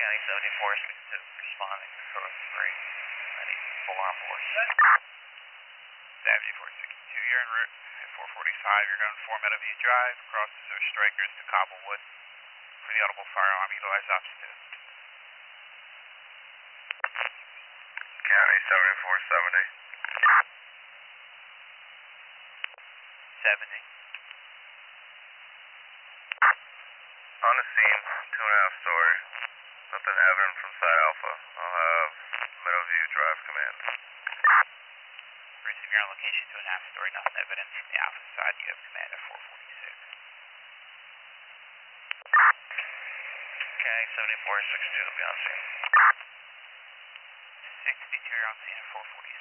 County 74, 62, responding to code 3. I need 4 on force. Avenue 462, you're en route at 445. You're going to 4 Meadowview Drive, across the Surf Strikers to Cobblewood. For the audible firearm, utilize ops 2. County 7470. 70. On the scene, 2.5 story. Nothing evident from side Alpha. I'll have Meadowview Drive command. Receive your own location, 2.5 story, nothing evident from the Alpha side. You have command at 446. County 7462, be on scene. 62, you're on scene at 446.